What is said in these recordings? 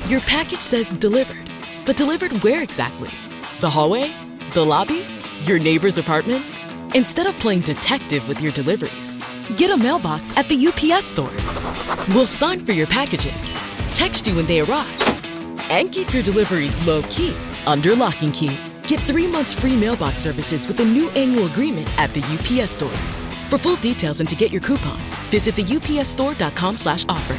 Your package says delivered, but delivered where exactly? The hallway? The lobby? Your neighbor's apartment? Instead of playing detective with your deliveries, get a mailbox at the UPS store. We'll sign for your packages, text you when they arrive, and keep your deliveries low-key under lock and key. Get 3 months free mailbox services with a new annual agreement at the UPS store. For full details and to get your coupon, visit theupsstore.com/offer.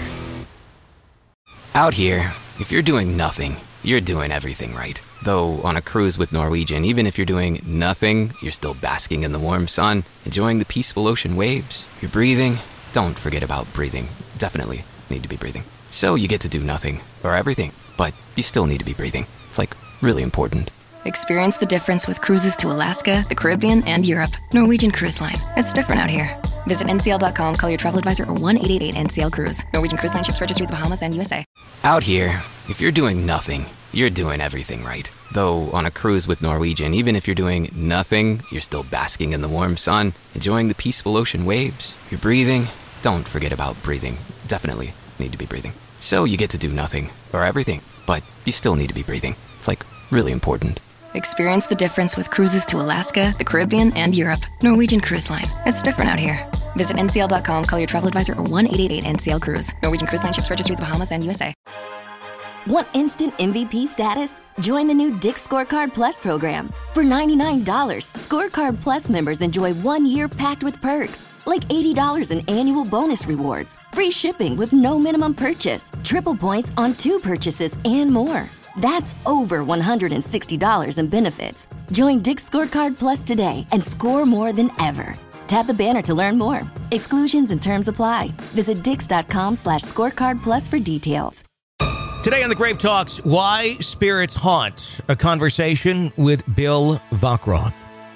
Out here, if you're doing nothing, you're doing everything right. Though on a cruise with Norwegian, even if you're doing nothing, you're still basking in the warm sun, enjoying the peaceful ocean waves. You're breathing. Don't forget about breathing. Definitely need to be breathing. So you get to do nothing, or everything, but you still need to be breathing. It's like really important. Experience the difference with cruises to Alaska, the Caribbean, and Europe. Norwegian Cruise Line. It's different out here. Visit ncl.com, call your travel advisor, or 1-888-NCL-CRUISE. Norwegian Cruise Line ships registry the Bahamas and USA. Out here, if you're doing nothing, you're doing everything right. Though on a cruise with Norwegian, even if you're doing nothing, you're still basking in the warm sun, enjoying the peaceful ocean waves. You're breathing. Don't forget about breathing. Definitely need to be breathing. So you get to do nothing, or everything, but you still need to be breathing. It's like really important. Experience the difference with cruises to Alaska, the Caribbean, and Europe. Norwegian Cruise Line. It's different out here. Visit ncl.com, call your travel advisor, or 1-888-NCL-CRUISE. Norwegian Cruise Line ships registry the Bahamas and USA. Want instant MVP status? Join the new Dick's Scorecard Plus program. For $99, Scorecard Plus members enjoy 1 year packed with perks, like $80 in annual bonus rewards, free shipping with no minimum purchase, triple points on 2 purchases, and more. That's over $160 in benefits. Join Dick's Scorecard Plus today and score more than ever. Tap the banner to learn more. Exclusions and terms apply. Visit dix.com/scorecard plus for details. Today on the Grave Talks, Why Spirits Haunt, a conversation with Bill Vockroth.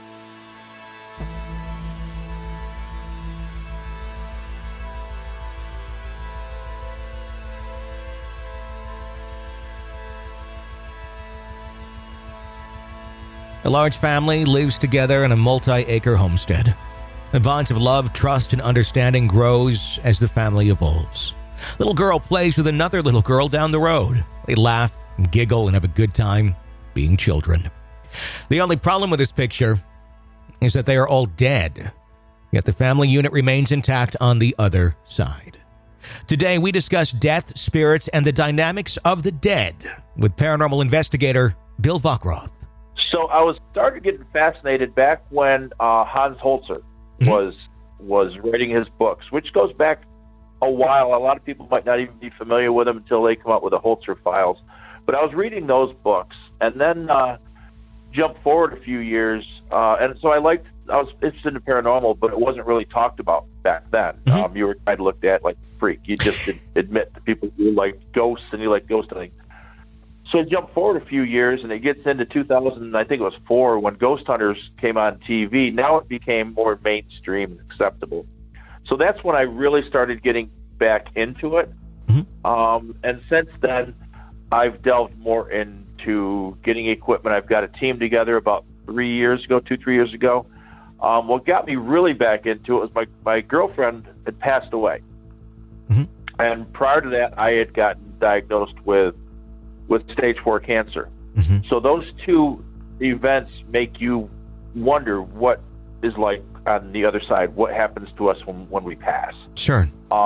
A large family lives together in a multi-acre homestead. A bond of love, trust, and understanding grows as the family evolves. Little girl plays with another little girl down the road. They laugh and giggle and have a good time being children. The only problem with this picture is that they are all dead, yet the family unit remains intact on the other side. Today, we discuss death, spirits, and the dynamics of the dead with paranormal investigator Bill Vockroth. So I started getting fascinated back when Hans Holzer was writing his books, which goes back a while. A lot of people might not even be familiar with him until they come up with the Holzer Files. But I was reading those books, and then jumped forward a few years, and so I was interested in paranormal, but it wasn't really talked about back then. You were kind of looked at like a freak. You just admit to people you like ghosts and you like ghost hunting. So I jumped forward a few years, and it gets into 2000, I think it was 4, when Ghost Hunters came on TV. Now it became more mainstream and acceptable. So that's when I really started getting back into it. And since then, I've delved more into getting equipment. I've got a team together about 3 years ago, 2-3 years ago. What got me really back into it was my girlfriend had passed away. And prior to that, I had gotten diagnosed with stage 4 cancer. So those two events make you wonder what is like on the other side, what happens to us when we pass. Sure.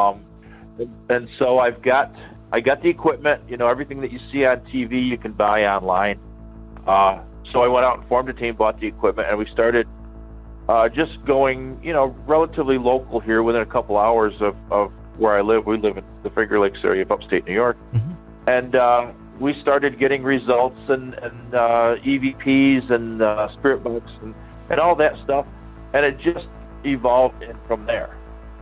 And so I got the equipment, everything that you see on TV, you can buy online. So I went out and formed a team, bought the equipment, and we started just going, relatively local here within a couple hours of where I live. We live in the Finger Lakes area of upstate New York. And we started getting results and EVPs and spirit books and all that stuff, and it just evolved in from there.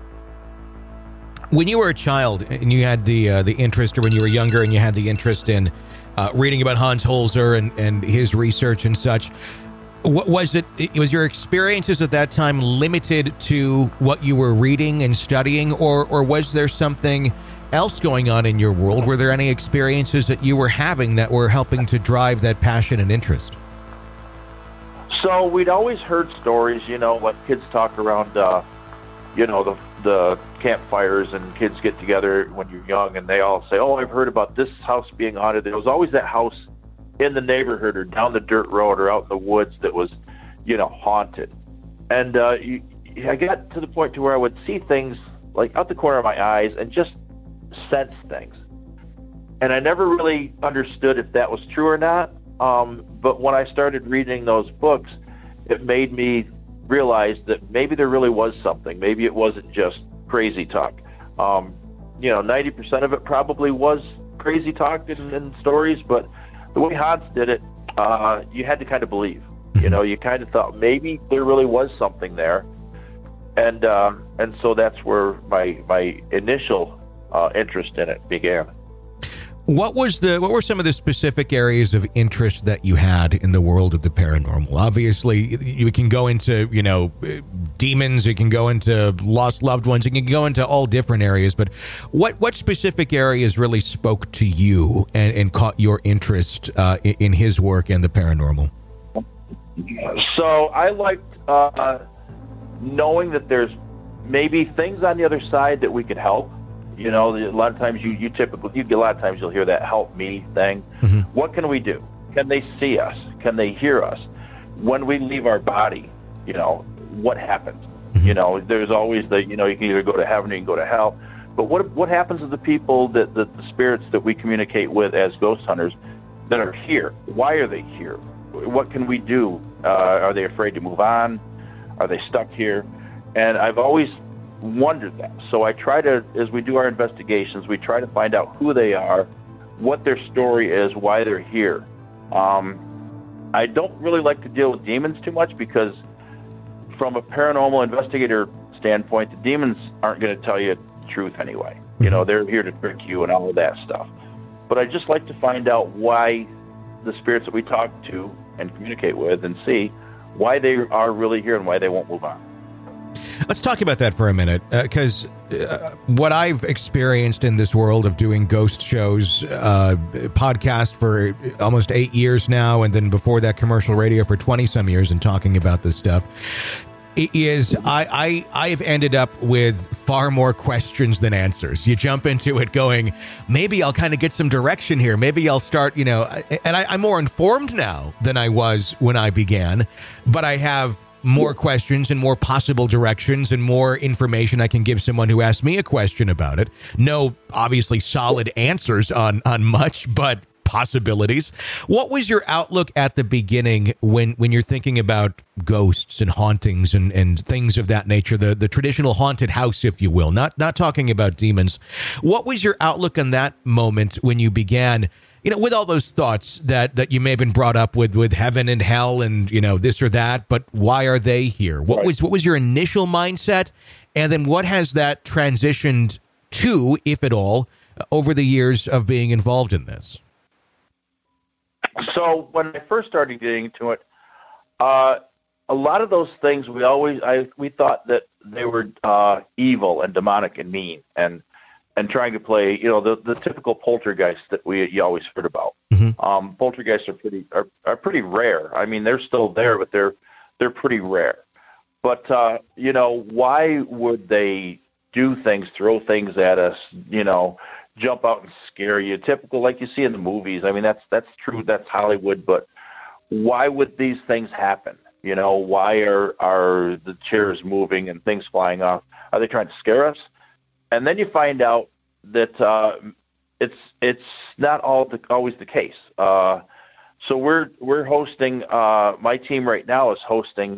When you were a child and you had the interest, or when you were younger and you had the interest in reading about Hans Holzer and his research and such, was your experiences at that time limited to what you were reading and studying, or was there something else going on in your world? Were there any experiences that you were having that were helping to drive that passion and interest? So we'd always heard stories, like kids talk around, the the campfires and kids get together when you're young, and they all say, "Oh, I've heard about this house being haunted." There was always that house in the neighborhood or down the dirt road or out in the woods that was, haunted. And I got to the point to where I would see things like out the corner of my eyes and just sense things. And I never really understood if that was true or not. But when I started reading those books, it made me realize that maybe there really was something. Maybe it wasn't just crazy talk. 90% of it probably was crazy talk and stories, but the way Hans did it, you had to kind of believe. You kind of thought maybe there really was something there. And so that's where my initial interest in it began. What were some of the specific areas of interest that you had in the world of the paranormal? Obviously, you can go into, demons, you can go into lost loved ones, you can go into all different areas, but what specific areas really spoke to you and caught your interest in his work and the paranormal? So I liked knowing that there's maybe things on the other side that we could help. A lot of times you'll hear that "help me" thing. Mm-hmm. What can we do? Can they see us? Can they hear us? When we leave our body, what happens? Mm-hmm. There's always you can either go to heaven or you can go to hell. But what happens to the people that the spirits that we communicate with as ghost hunters that are here? Why are they here? What can we do? Are they afraid to move on? Are they stuck here? And I've always wondered that. So I try to, as we do our investigations, we try to find out who they are, what their story is, why they're here. I don't really like to deal with demons too much because from a paranormal investigator standpoint, the demons aren't going to tell you the truth anyway. Mm-hmm. They're here to trick you and all of that stuff. But I just like to find out why the spirits that we talk to and communicate with and see why they are really here and why they won't move on. Let's talk about that for a minute, because what I've experienced in this world of doing ghost shows, podcast for almost 8 years now, and then before that commercial radio for 20-some years and talking about this stuff, is I've ended up with far more questions than answers. You jump into it going, maybe I'll kind of get some direction here. Maybe I'll start, and I'm more informed now than I was when I began, but I have more questions and more possible directions and more information I can give someone who asks me a question about it. No, obviously solid answers on much, but possibilities. What was your outlook at the beginning when you're thinking about ghosts and hauntings and things of that nature, the traditional haunted house, if you will, not talking about demons? What was your outlook on that moment when you began, with all those thoughts that you may have been brought up with heaven and hell and, this or that, but why are they here? What was your initial mindset? And then what has that transitioned to, if at all, over the years of being involved in this? So when I first started getting into it, a lot of those things we thought that they were evil and demonic and mean and trying to play, the typical poltergeist that you always heard about. Mm-hmm. Poltergeists are pretty rare. I mean, they're still there, but they're pretty rare. But why would they do things, throw things at us, jump out and scare you? Typical, like you see in the movies. I mean, that's true. That's Hollywood. But why would these things happen? Why are the chairs moving and things flying off? Are they trying to scare us? And then you find out that it's not always the case. So we're hosting. My team right now is hosting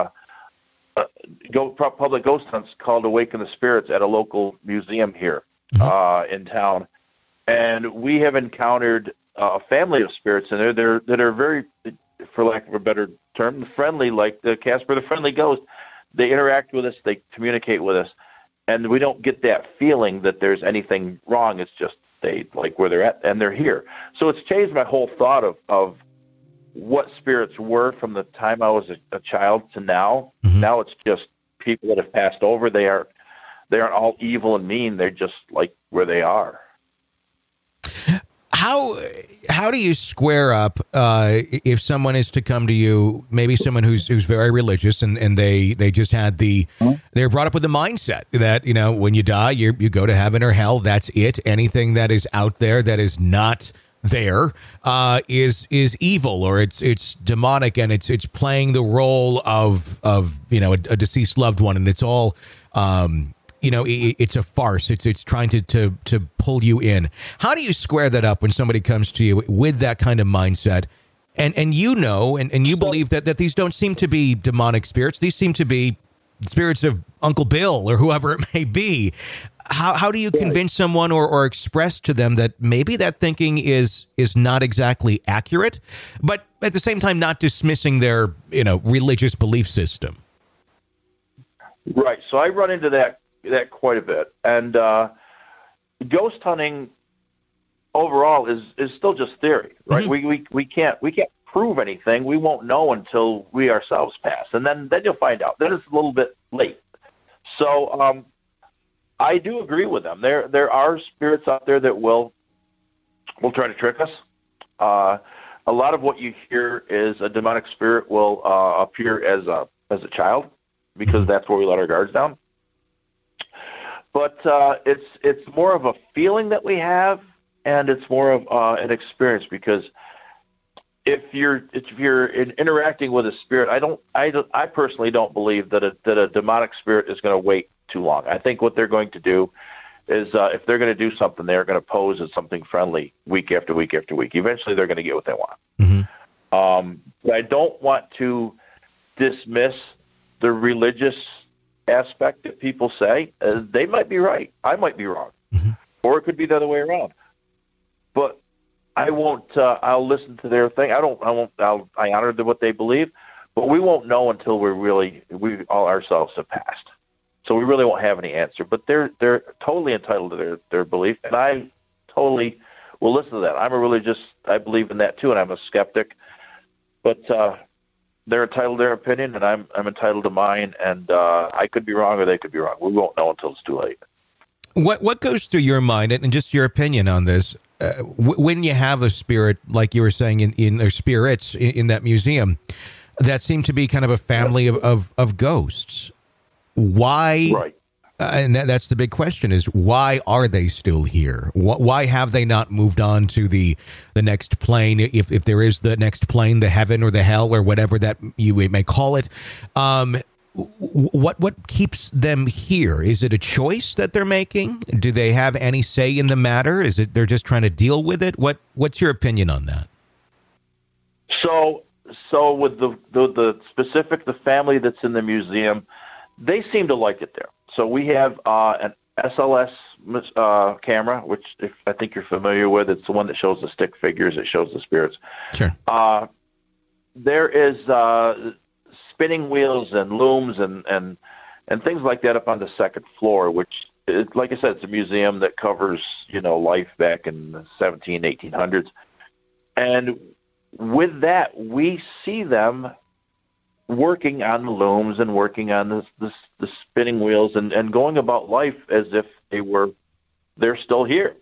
public ghost hunts called Awaken the Spirits at a local museum here in town, and we have encountered a family of spirits, and that are very, for lack of a better term, friendly, like the Casper the Friendly Ghost. They interact with us, they communicate with us, and we don't get that feeling that there's anything wrong. It's just they like where they're at, and they're here. So it's changed my whole thought of what spirits were from the time I was a child to now. Mm-hmm. Now it's just people that have passed over. They aren't all evil and mean. They're just like where they are. How do you square up if someone is to come to you, maybe someone who's very religious and they just had they're brought up with the mindset that, you know, when you die, you go to heaven or hell. That's it. Anything that is out there that is not there is evil, or it's demonic, and it's playing the role of you know, a deceased loved one, and it's all you know, it's a farce. It's trying to pull you in. How do you square that up when somebody comes to you with that kind of mindset, and you know, and you believe that these don't seem to be demonic spirits? These seem to be spirits of Uncle Bill or whoever it may be. How do you convince someone or express to them that maybe that thinking is not exactly accurate, but at the same time not dismissing their, you know, religious belief system? Right. So I run into that quite a bit, and ghost hunting overall is still just theory, right? Mm-hmm. We can't prove anything. We won't know until we ourselves pass, and then you'll find out. Then it's a little bit late. So I do agree with them. There are spirits out there that will try to trick us. A lot of what you hear is a demonic spirit will appear as a child, because that's where we let our guards down. But it's more of a feeling that we have, and it's more of an experience, because if you're interacting with a spirit, I personally don't believe that a demonic spirit is going to wait too long. I think what they're going to do is if they're going to do something, they're going to pose as something friendly week after week after week. Eventually, they're going to get what they want. Mm-hmm. But I don't want to dismiss the religious aspect that people say. They might be right. I might be wrong. Mm-hmm. Or it could be the other way around. But I won't. I'll listen to their thing. I honor what they believe, but we won't know until we all ourselves have passed. So we really won't have any answer. But they're totally entitled to their belief, and I totally will listen to that. I'm a religious. I believe in that too, and I'm a skeptic. But they're entitled to their opinion, and I'm entitled to mine. And I could be wrong, or they could be wrong. We won't know until it's too late. What goes through your mind, and just your opinion on this, when you have a spirit, like you were saying, or spirits in that museum, that seem to be kind of a family of ghosts? Why? Right. And that's the big question: is why are they still here? Why have they not moved on to the next plane, if there is the next plane, the heaven or the hell or whatever that you may call it? What keeps them here? Is it a choice that they're making? Do they have any say in the matter? Is it they're just trying to deal with it? What's your opinion on that? So with the specific, the family that's in the museum, they seem to like it there. So we have an SLS camera, which I think you're familiar with. It's the one that shows the stick figures. It shows the spirits. Sure. There is spinning wheels and looms and things like that up on the second floor, which, like I said, it's a museum that covers, life back in the 1800s. And with that, we see them working on the looms and working on the spinning wheels and going about life as if they're still here.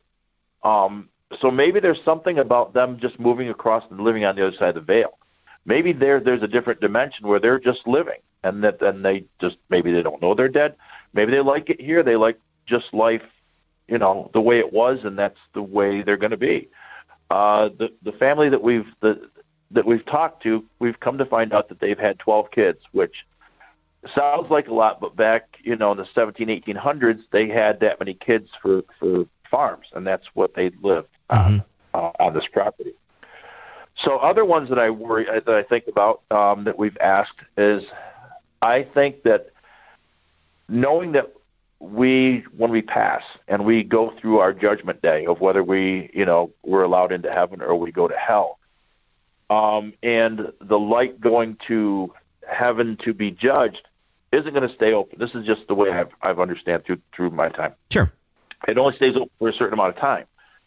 So maybe there's something about them just moving across and living on the other side of the veil. Maybe there's a different dimension where they're just living, and maybe they don't know they're dead. Maybe they like it here. They like just life, the way it was, and that's the way they're going to be. The family that we've talked to, we've come to find out that they've had 12 kids, which sounds like a lot, but back, in the 1800s, they had that many kids for farms, and that's what they lived on this property. So other ones that I think about that we've asked is, I think that knowing that when we pass and we go through our judgment day of whether we're allowed into heaven or we go to hell, and the light going to heaven to be judged isn't going to stay open. This is just the way I've understand through my time. Sure. It only stays open for a certain amount of time.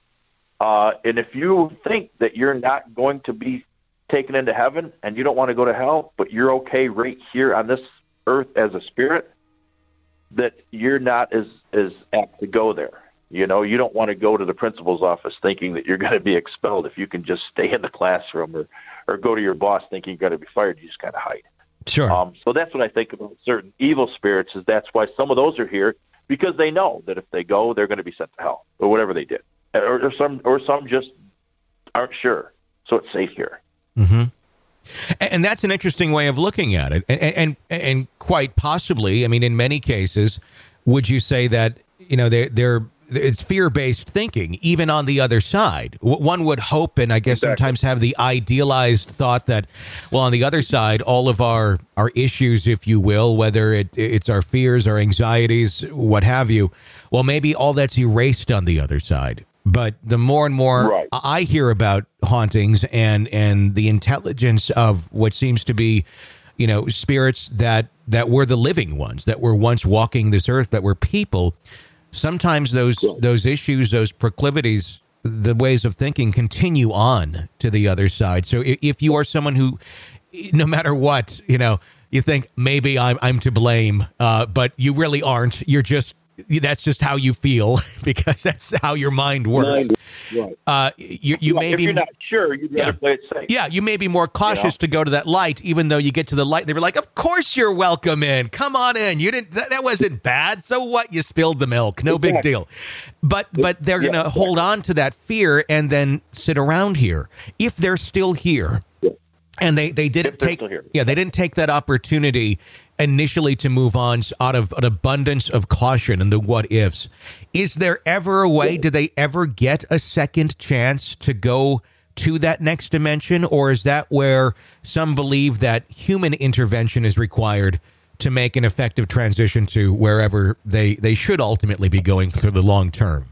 And if you think that you're not going to be taken into heaven and you don't want to go to hell, but you're okay right here on this earth as a spirit, that you're not as apt to go there. You know, you don't want to go to the principal's office thinking that you're going to be expelled if you can just stay in the classroom, or go to your boss thinking you're going to be fired. You just kind of hide. Sure. So that's what I think about certain evil spirits, is that's why some of those are here, because they know that if they go, they're going to be sent to hell or whatever they did. Or some just aren't sure. So it's safe here. Mm-hmm. And that's an interesting way of looking at it. And quite possibly, I mean, in many cases, would you say that, you know, it's fear-based thinking, even on the other side? One would hope, and I guess sometimes have the idealized thought that, well, on the other side, all of our issues, if you will, whether it's our fears, our anxieties, what have you, well, maybe all that's erased on the other side. But the more and more I hear about hauntings and the intelligence of what seems to be, you know, spirits that were the living ones, that were once walking this earth, that were people, sometimes those issues, those proclivities, the ways of thinking continue on to the other side. So if you are someone who, no matter what, you know, you think maybe I'm to blame, but you really aren't. That's just how you feel, because that's how your mind works. You may if be, you're not sure, you'd rather play it safe. Yeah, you may be more cautious to go to that light, even though you get to the light. They were like, "Of course you're welcome in. Come on in. You didn't. That wasn't bad. So what? You spilled the milk. No big deal." But they're going to hold on to that fear and then sit around here if they're still here. And they didn't take they didn't take that opportunity initially to move on out of an abundance of caution and the what ifs. Is there ever a way? Do they ever get a second chance to go to that next dimension, or is that where some believe that human intervention is required to make an effective transition to wherever they should ultimately be going for the long term?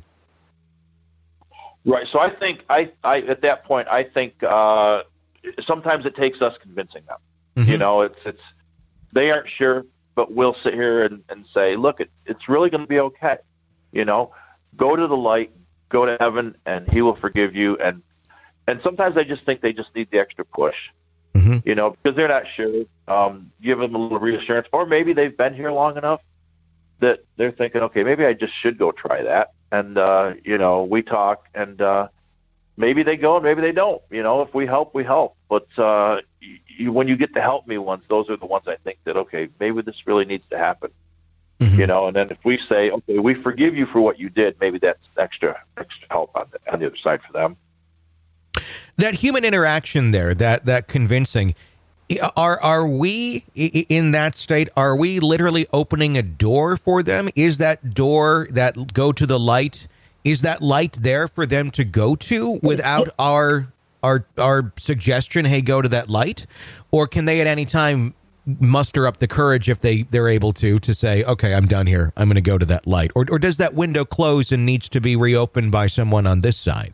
Right. So I think I at that point I think sometimes it takes us convincing them. Mm-hmm. You know, it's they aren't sure, but we'll sit here and say, look, it's really going to be okay. You know, go to the light, go to heaven, and he will forgive you. And sometimes I just think they just need the extra push, you know, because they're not sure. Give them a little reassurance, or maybe they've been here long enough that they're thinking, okay, maybe I just should go try that. And, you know, we talk, and maybe they go and maybe they don't. You know, if we help, we help. But when you get the help me ones, those are the ones I think that, okay, maybe this really needs to happen. Mm-hmm. You know, and then if we say, okay, we forgive you for what you did, maybe that's extra help on the other side for them. That human interaction there, that convincing, are we in that state? Are we literally opening a door for them? Is that door that go to the light? Is that light there for them to go to without our suggestion? Hey, go to that light, or can they at any time muster up the courage if they're able to say, okay, I'm done here. I'm going to go to that light, or does that window close and needs to be reopened by someone on this side?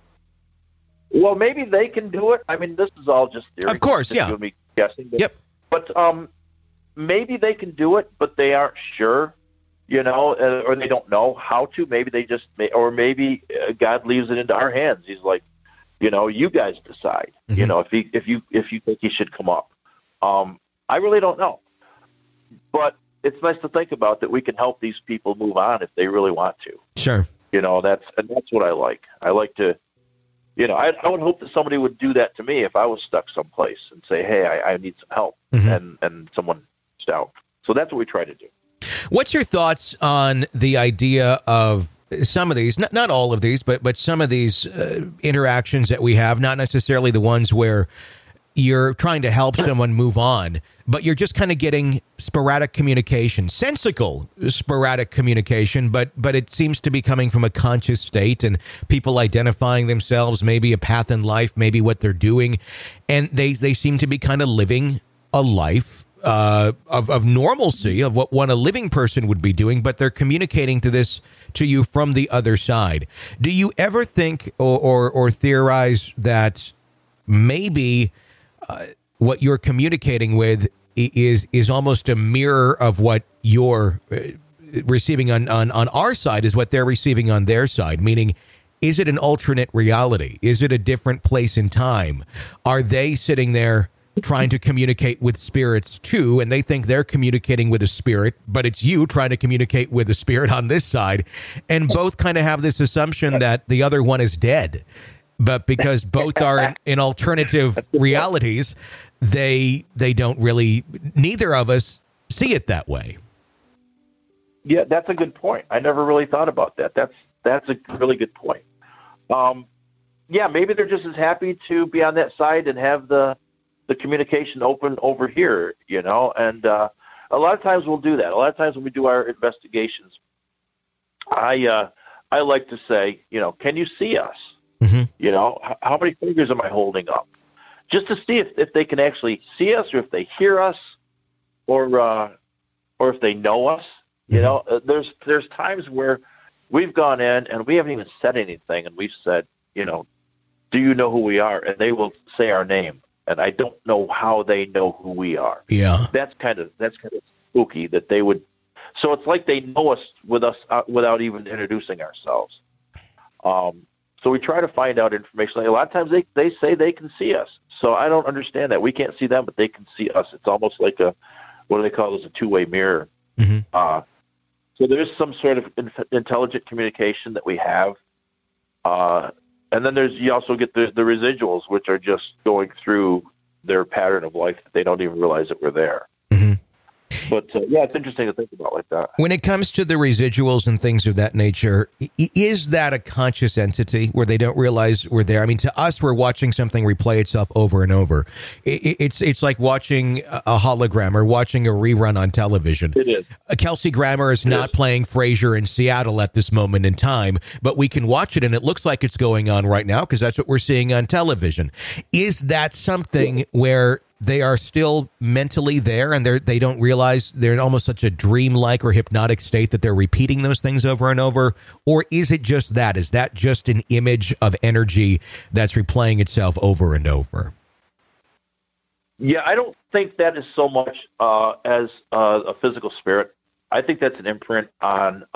Well, maybe they can do it. I mean, this is all just theory. Of course, just you and me guessing. But maybe they can do it, but they aren't sure, you know, or they don't know how to. Maybe they just, or maybe God leaves it into our hands. He's like, you know, you guys decide. Mm-hmm. You know, if you think he should come up. I really don't know, but it's nice to think about that we can help these people move on if they really want to. Sure. You know, that's what I like. I like to. You know, I would hope that somebody would do that to me if I was stuck someplace and say, hey, I need some help, and someone reached out. So that's what we try to do. What's your thoughts on the idea of some of these, not all of these, but some of these interactions that we have, not necessarily the ones where you're trying to help someone move on, but you're just kind of getting sporadic communication, sensical sporadic communication, but it seems to be coming from a conscious state and people identifying themselves, maybe a path in life, maybe what they're doing. And they seem to be kind of living a life of normalcy, of what a living person would be doing, but they're communicating to you from the other side. Do you ever think or theorize that maybe what you're communicating with is almost a mirror of what you're receiving on our side is what they're receiving on their side? Meaning, is it an alternate reality? Is it a different place in time? Are they sitting there trying to communicate with spirits too, and they think they're communicating with a spirit, but it's you trying to communicate with a spirit on this side, and both kind of have this assumption that the other one is dead. But because both are in alternative realities, they don't really, neither of us see it that way. Yeah, that's a good point. I never really thought about that. That's a really good point. Yeah, maybe they're just as happy to be on that side and have the communication open over here, and a lot of times we'll do that. A lot of times when we do our investigations, I like to say, can you see us? Mm-hmm. How many fingers am I holding up? Just to see if they can actually see us, or if they hear us, or if they know us. Mm-hmm. There's times where we've gone in and we haven't even said anything, and we've said, do you know who we are? And they will say our name, and I don't know how they know who we are. Yeah, that's kind of spooky that they would. So it's like they know us without even introducing ourselves. So we try to find out information. A lot of times they say they can see us. So I don't understand that. We can't see them, but they can see us. It's almost like what do they call this? A two-way mirror. Mm-hmm. So there's some sort of intelligent communication that we have. And then you also get the residuals, which are just going through their pattern of life that they don't even realize that we're there. Mm-hmm. But yeah, it's interesting to think about like that. When it comes to the residuals and things of that nature, is that a conscious entity where they don't realize we're there? I mean, to us, we're watching something replay itself over and over. It's like watching a hologram or watching a rerun on television. It is. Kelsey Grammer is not playing Frasier in Seattle at this moment in time, but we can watch it and it looks like it's going on right now because that's what we're seeing on television. Is that something where they are still mentally there and they don't realize they're in almost such a dreamlike or hypnotic state that they're repeating those things over and over? Or is it just that? Is that just an image of energy that's replaying itself over and over? Yeah, I don't think that is so much as a physical spirit. I think that's an imprint on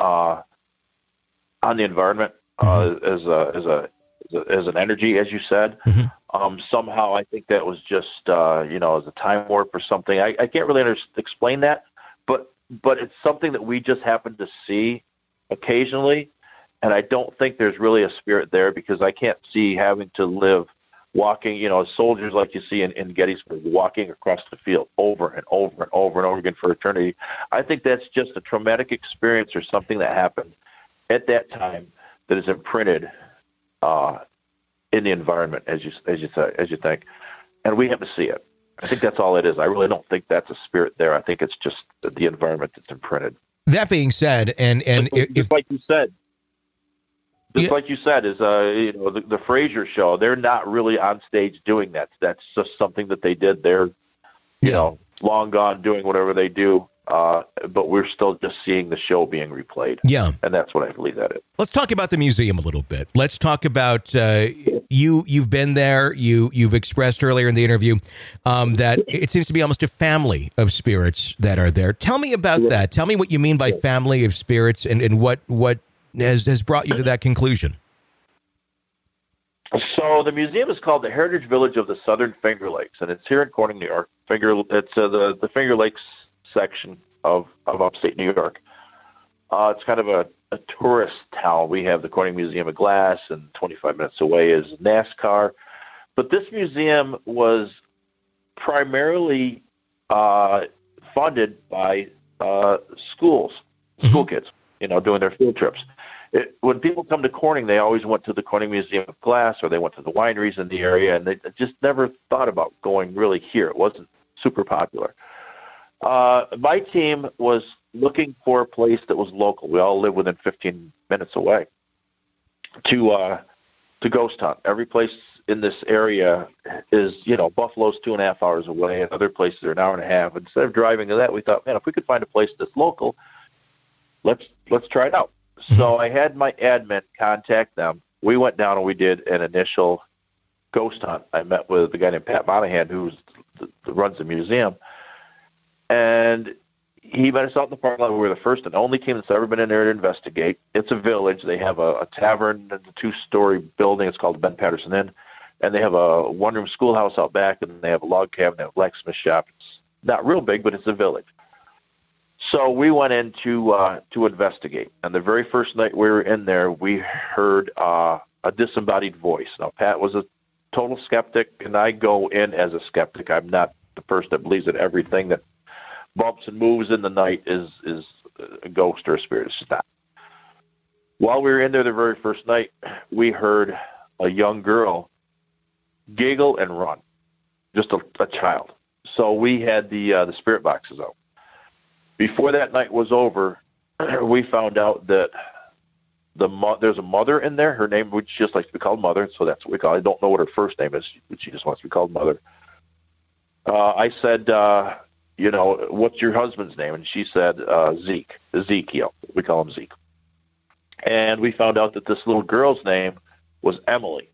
the environment as an energy, as you said. Mm-hmm. Somehow I think that was just, as a time warp or something. I can't really explain that, but it's something that we just happen to see occasionally. And I don't think there's really a spirit there because I can't see having to live walking, soldiers like you see in Gettysburg, walking across the field over and over and over and over again for eternity. I think that's just a traumatic experience or something that happened at that time that is imprinted in the environment, as you think, and we have to see it. I think that's all it is. I really don't think that's a spirit there. I think it's just the environment that's imprinted. That being said, and just like you said, is the Frasier show. They're not really on stage doing that. That's just something that they did. They're long gone doing whatever they do. But we're still just seeing the show being replayed. Yeah. And that's what I believe that is. Let's talk about the museum a little bit. Let's talk about you've been there. You've expressed earlier in the interview that it seems to be almost a family of spirits that are there. Tell me about that. Tell me what you mean by family of spirits and what has brought you to that conclusion. So the museum is called the Heritage Village of the Southern Finger Lakes, and it's here in Corning, New York. It's the Finger Lakes section of upstate New York. It's kind of a tourist town. We have the Corning Museum of Glass, and 25 minutes away is NASCAR. But this museum was primarily funded by school kids, doing their field trips. When people come to Corning, they always went to the Corning Museum of Glass, or they went to the wineries in the area, and they just never thought about going really here. It wasn't super popular. My team was looking for a place that was local. We all live within 15 minutes away to ghost hunt. Every place in this area is, Buffalo's 2.5 hours away, and other places are an hour and a half. Instead of driving to that, we thought, man, if we could find a place that's local, let's try it out. So I had my admin contact them. We went down and we did an initial ghost hunt. I met with a guy named Pat Monahan, who runs the museum. And he met us out in the parking lot. We were the first and only team that's ever been in there to investigate. It's a village. They have a tavern and a 2-story building. It's called the Ben Patterson Inn. And they have a one-room schoolhouse out back, and they have a log cabin, they have a blacksmith shop. It's not real big, but it's a village. So we went in to investigate. And the very first night we were in there, we heard a disembodied voice. Now, Pat was a total skeptic, and I go in as a skeptic. I'm not the person that believes that everything that bumps and moves in the night is a ghost or a spirit. It's just not. While we were in there the very first night, we heard a young girl giggle and run, just a child. So we had the spirit boxes out. Before that night was over, we found out that there's a mother in there. Her name would just like to be called Mother, so that's what we call it. I don't know what her first name is, but she just wants to be called Mother. I said, what's your husband's name? And she said, Ezekiel. We call him Zeke. And we found out that this little girl's name was Emily.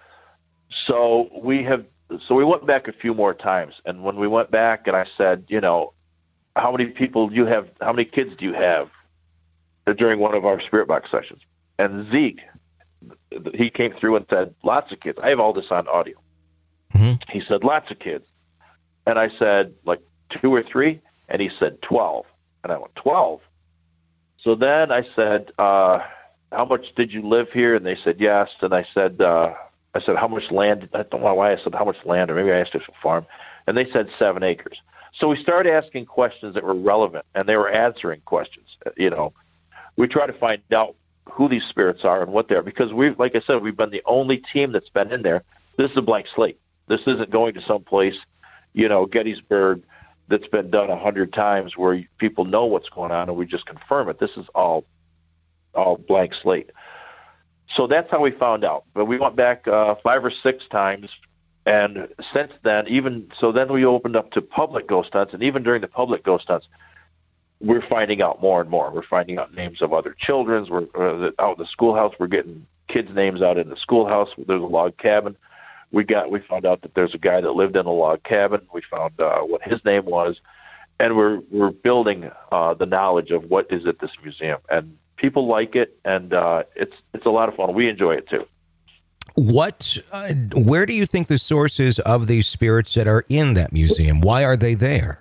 So we went back a few more times. And when we went back and I said, how many kids do you have during one of our spirit box sessions? And Zeke, he came through and said, lots of kids. I have all this on audio. Mm-hmm. He said, lots of kids. And I said, like 2 or 3? And he said, 12. And I went, 12? So then I said, how much did you live here? And they said, yes. And I said, how much land? I don't know why I said how much land, or maybe I asked if it's a farm. And they said 7 acres. So we started asking questions that were relevant, and they were answering questions. We try to find out who these spirits are and what they are, because like I said, we've been the only team that's been in there. This is a blank slate. This isn't going to someplace, Gettysburg, that's been done 100 times where people know what's going on and we just confirm it. This is all blank slate. So that's how we found out. But we went back 5 or 6 times. And since then, then we opened up to public ghost hunts. And even during the public ghost hunts, we're finding out more and more. We're finding out names of other children. We're out in the schoolhouse. We're getting kids' names out in the schoolhouse. There's a log cabin. We found out that there's a guy that lived in a log cabin. We found what his name was. And we're building the knowledge of what is at this museum. And people like it, and it's a lot of fun. We enjoy it, too. Where do you think the source is of these spirits that are in that museum? Why are they there?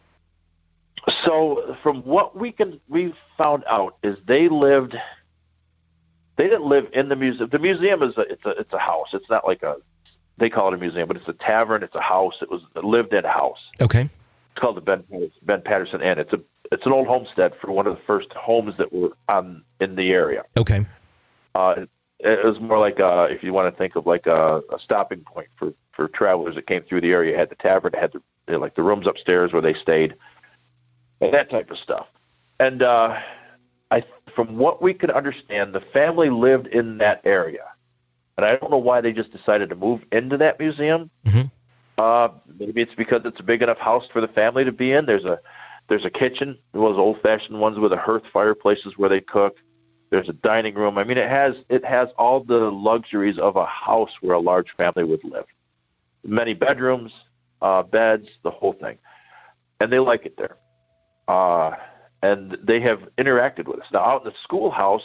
So from what we found out is they didn't live in the museum. The museum is it's a house. It's not like they call it a museum, but it's a tavern. It's a house. It was a lived-in house. Okay. It's called the Ben Patterson Inn. It's an old homestead for one of the first homes that were in the area. Okay. It was more like if you want to think of like a stopping point for travelers that came through the area. It had the tavern, it had the rooms upstairs where they stayed, and that type of stuff. And from what we could understand, the family lived in that area. And I don't know why they just decided to move into that museum. Mm-hmm. Maybe it's because it's a big enough house for the family to be in. There's a kitchen, one of those old-fashioned ones with a hearth fireplaces where they cook. There's a dining room. I mean, it has all the luxuries of a house where a large family would live. Many bedrooms, beds, the whole thing. And they like it there. And they have interacted with us. Now, out in the schoolhouse,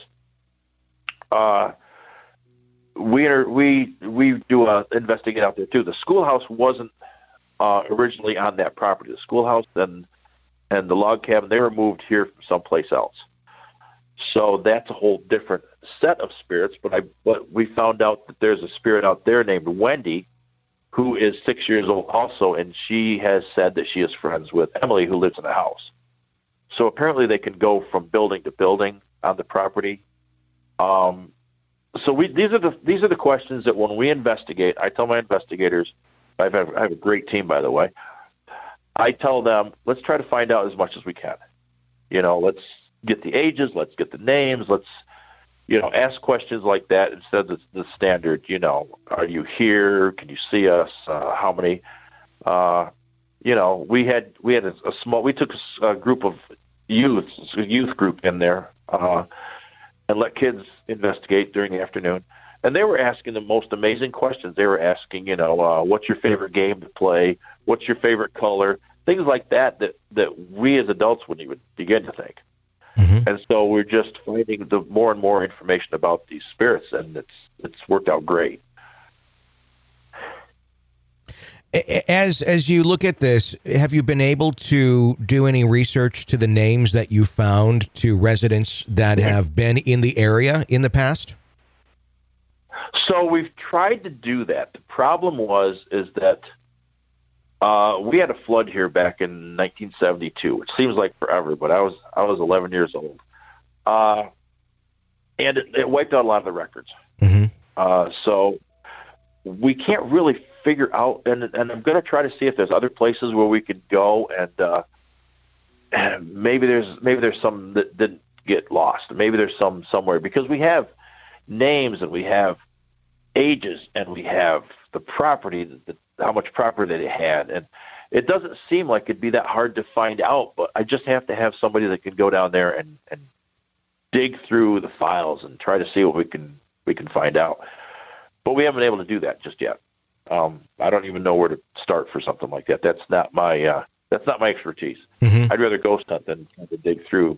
we do investigate out there too. The schoolhouse wasn't originally on that property. The schoolhouse and the log cabin, they were moved here from someplace else. So that's a whole different set of spirits. But we found out that there's a spirit out there named Wendy, who is 6 years old also, and she has said that she is friends with Emily, who lives in the house. So apparently they can go from building to building on the property. So these are the questions that when we investigate, I tell my investigators, I have a great team, by the way. I tell them, let's try to find out as much as we can. Let's get the ages, let's get the names, let's, ask questions like that instead of the standard, are you here? Can you see us? How many? We took a group of youth group in there, and let kids investigate during the afternoon. And they were asking the most amazing questions. They were asking, what's your favorite game to play? What's your favorite color? Things like that we as adults wouldn't even begin to think. Mm-hmm. And so we're just finding the more and more information about these spirits, and it's worked out great. As you look at this, have you been able to do any research to the names that you found to residents that have been in the area in the past? So we've tried to do that. The problem is that we had a flood here back in 1972, which seems like forever, but I was 11 years old, and it wiped out a lot of the records. Mm-hmm. So we can't really figure out, and I'm going to try to see if there's other places where we could go, and maybe there's some that didn't get lost. Maybe there's some somewhere, because we have names and we have ages and we have the property, how much property they had, and it doesn't seem like it'd be that hard to find out. But I just have to have somebody that can go down there and dig through the files and try to see what we can find out. But we haven't been able to do that just yet. I don't even know where to start for something like that. That's not my expertise. Mm-hmm. I'd rather ghost hunt than to dig through.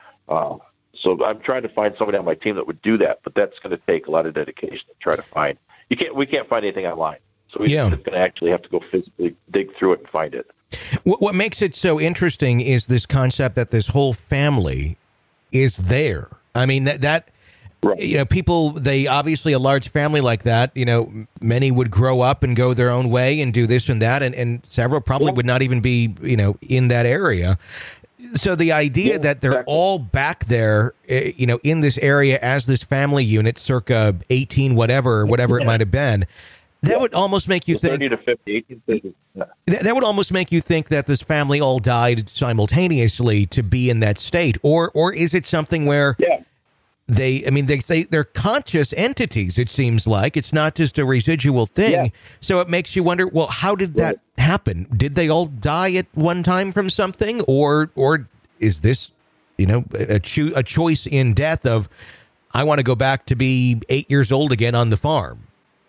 So I'm trying to find somebody on my team that would do that, but that's going to take a lot of dedication to try to find. We can't find anything online, so we're going to actually have to go physically dig through it and find it. What makes it so interesting is this concept that this whole family is there. I mean, that right. People, they obviously, a large family like that, many would grow up and go their own way and do this and that, and several probably would not even be, in that area. So the idea that they're all back there, in this area as this family unit, circa 18, whatever it might have been, that would almost make you think 30 to 50, 18, 50. That would almost make you think that this family all died simultaneously to be in that state, or is it something where they say they're conscious entities? It seems like it's not just a residual thing. Yeah. So it makes you wonder, well, how did that happen? Did they all die at one time from something, or is this, a choice in death of, I want to go back to be 8 years old again on the farm?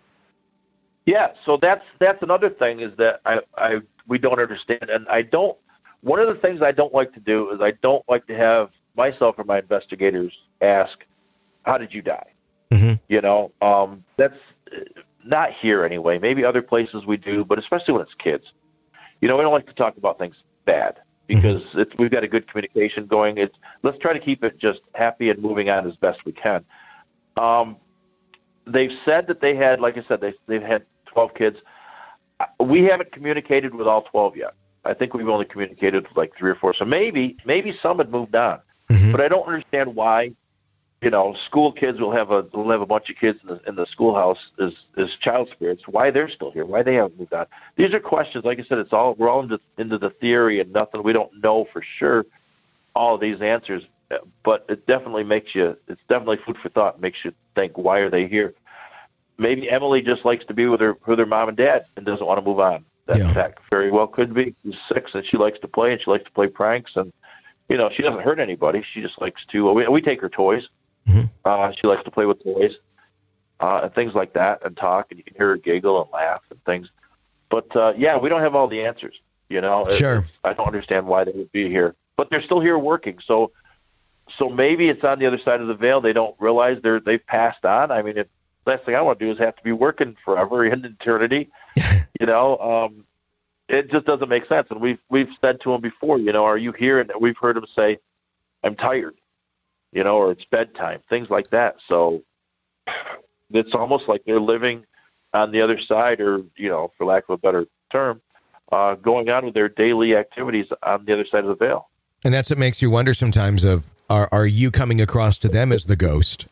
Yeah, so that's another thing is that we don't understand, and one of the things I don't like to do is I don't like to have myself or my investigators ask, how did you die? Mm-hmm. That's not here anyway. Maybe other places we do, but especially when it's kids. We don't like to talk about things bad because we've got a good communication going. Let's try to keep it just happy and moving on as best we can. They've said that they had, like I said, they've had 12 kids. We haven't communicated with all 12 yet. I think we've only communicated with like 3 or 4. So maybe some had moved on. Mm-hmm. But I don't understand why, school kids will have a bunch of kids in the schoolhouse as child spirits. Why they're still here? Why they haven't moved on? These are questions. Like I said, we're all into the theory and nothing. We don't know for sure all of these answers. But it definitely it's definitely food for thought. It makes you think, why are they here? Maybe Emily just likes to be with her mom and dad and doesn't want to move on. That very well could be. She's 6 and she likes to play, and she likes to play pranks, and she doesn't hurt anybody. She just likes to. We take her toys. Mm-hmm. She likes to play with toys and things like that, and talk, and you can hear her giggle and laugh and things. But we don't have all the answers. Sure. I don't understand why they would be here, but they're still here working. So maybe it's on the other side of the veil. They don't realize they've passed on. I mean, last thing I want to do is have to be working forever in eternity. It just doesn't make sense. And we've said to them before, are you here? And we've heard them say, I'm tired, or it's bedtime, things like that. So it's almost like they're living on the other side, or, for lack of a better term, going on with their daily activities on the other side of the veil. And that's what makes you wonder sometimes of, are you coming across to them as the ghost?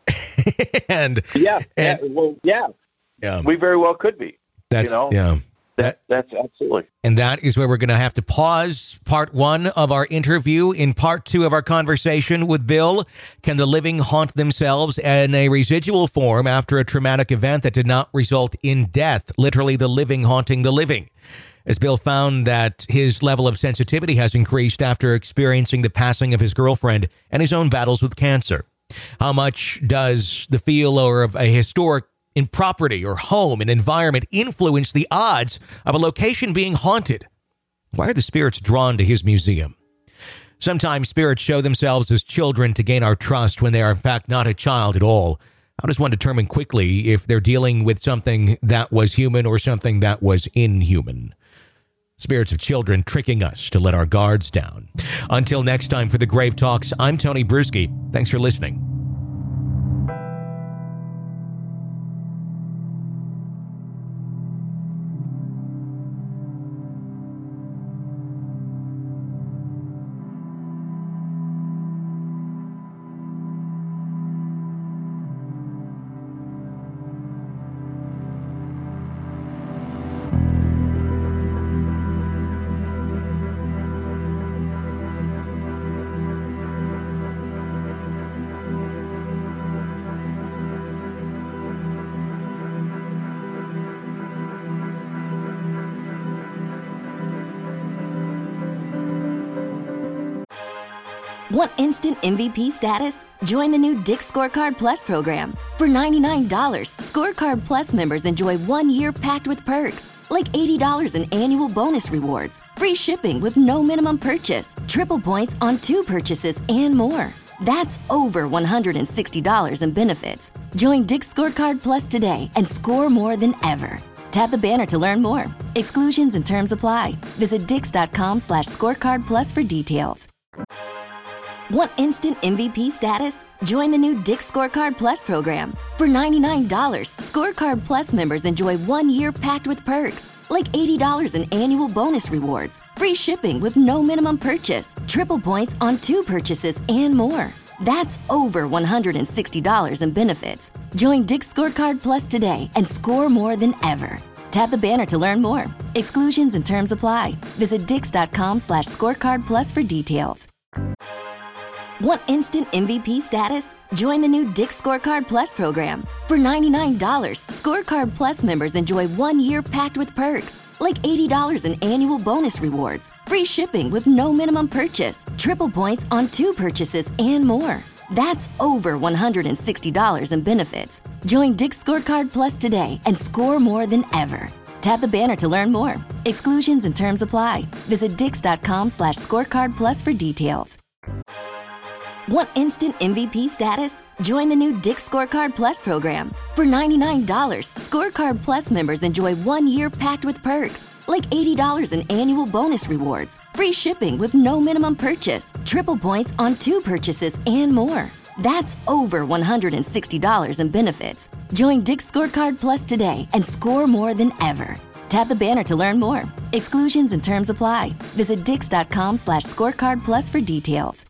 We very well could be. That's absolutely. And that is where we're going to have to pause part 1 of our interview. In part 2 of our conversation with Bill, can the living haunt themselves in a residual form after a traumatic event that did not result in death? Literally the living haunting the living. As Bill found that his level of sensitivity has increased after experiencing the passing of his girlfriend and his own battles with cancer. How much does the feel of a historic property or home and environment influence the odds of a location being haunted? Why are the spirits drawn to his museum? Sometimes spirits show themselves as children to gain our trust when they are in fact not a child at all. How does one determine quickly if they're dealing with something that was human or something that was inhuman? Spirits of children tricking us to let our guards down. Until next time for the Grave Talks, I'm Tony Bruschi. Thanks for listening. Want instant MVP status? Join the new Dick's Scorecard Plus program. For $99, Scorecard Plus members enjoy 1 year packed with perks, like $80 in annual bonus rewards, free shipping with no minimum purchase, triple points on 2 purchases, and more. That's over $160 in benefits. Join Dick's Scorecard Plus today and score more than ever. Tap the banner to learn more. Exclusions and terms apply. Visit dix.com/scorecard plus for details. Want instant MVP status? Join the new Dick's Scorecard Plus program. For $99, Scorecard Plus members enjoy 1 year packed with perks, like $80 in annual bonus rewards, free shipping with no minimum purchase, triple points on 2 purchases, and more. That's over $160 in benefits. Join Dick's Scorecard Plus today and score more than ever. Tap the banner to learn more. Exclusions and terms apply. Visit dix.com/scorecard plus for details. Want instant MVP status? Join the new Dick's Scorecard Plus program. For $99, Scorecard Plus members enjoy 1 year packed with perks, like $80 in annual bonus rewards, free shipping with no minimum purchase, triple points on 2 purchases, and more. That's over $160 in benefits. Join Dick's Scorecard Plus today and score more than ever. Tap the banner to learn more. Exclusions and terms apply. Visit dix.com/scorecard plus for details. Want instant MVP status? Join the new Dick's Scorecard Plus program. For $99, Scorecard Plus members enjoy 1 year packed with perks, like $80 in annual bonus rewards, free shipping with no minimum purchase, triple points on 2 purchases, and more. That's over $160 in benefits. Join Dick's Scorecard Plus today and score more than ever. Tap the banner to learn more. Exclusions and terms apply. Visit dix.com/scorecard plus for details.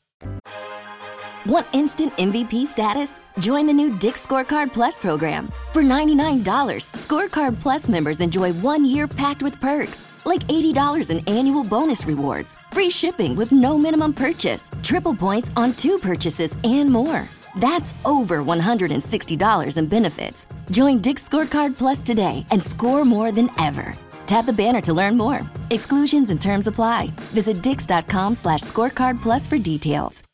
Want instant MVP status? Join the new Dick's Scorecard Plus program. For $99, Scorecard Plus members enjoy 1 year packed with perks, like $80 in annual bonus rewards, free shipping with no minimum purchase, triple points on 2 purchases, and more. That's over $160 in benefits. Join Dick's Scorecard Plus today and score more than ever. Tap the banner to learn more. Exclusions and terms apply. Visit dix.com/scorecard plus for details.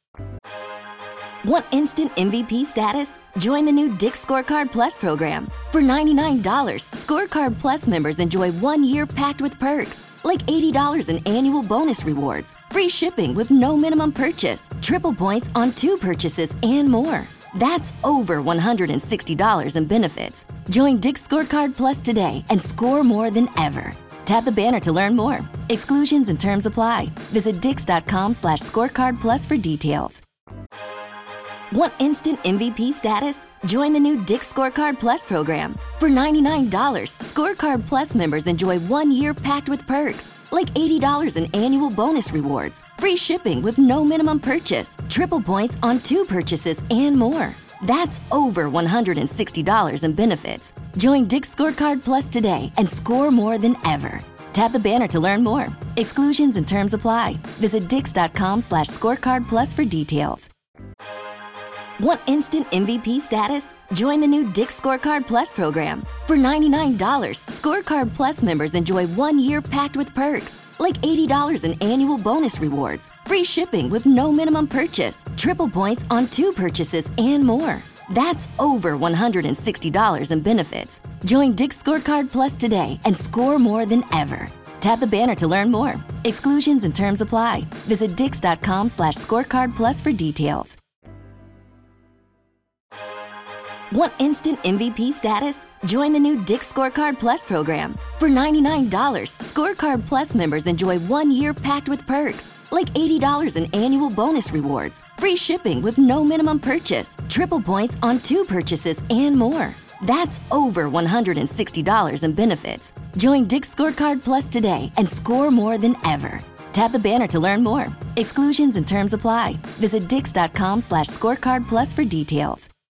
Want instant MVP status? Join the new Dick's Scorecard Plus program. For $99, Scorecard Plus members enjoy 1 year packed with perks, like $80 in annual bonus rewards, free shipping with no minimum purchase, triple points on 2 purchases, and more. That's over $160 in benefits. Join Dick's Scorecard Plus today and score more than ever. Tap the banner to learn more. Exclusions and terms apply. Visit dix.com/scorecard plus for details. Want instant MVP status? Join the new Dick's Scorecard Plus program. For $99, Scorecard Plus members enjoy 1 year packed with perks, like $80 in annual bonus rewards, free shipping with no minimum purchase, triple points on 2 purchases, and more. That's over $160 in benefits. Join Dick's Scorecard Plus today and score more than ever. Tap the banner to learn more. Exclusions and terms apply. Visit dix.com/scorecard plus for details. Want instant MVP status? Join the new Dick's Scorecard Plus program. For $99, Scorecard Plus members enjoy 1 year packed with perks, like $80 in annual bonus rewards, free shipping with no minimum purchase, triple points on 2 purchases, and more. That's over $160 in benefits. Join Dick's Scorecard Plus today and score more than ever. Tap the banner to learn more. Exclusions and terms apply. Visit dix.com/scorecard plus for details. Want instant MVP status? Join the new Dick's Scorecard Plus program. For $99, Scorecard Plus members enjoy 1 year packed with perks, like $80 in annual bonus rewards, free shipping with no minimum purchase, triple points on 2 purchases, and more. That's over $160 in benefits. Join Dick's Scorecard Plus today and score more than ever. Tap the banner to learn more. Exclusions and terms apply. Visit dix.com/scorecardplus for details.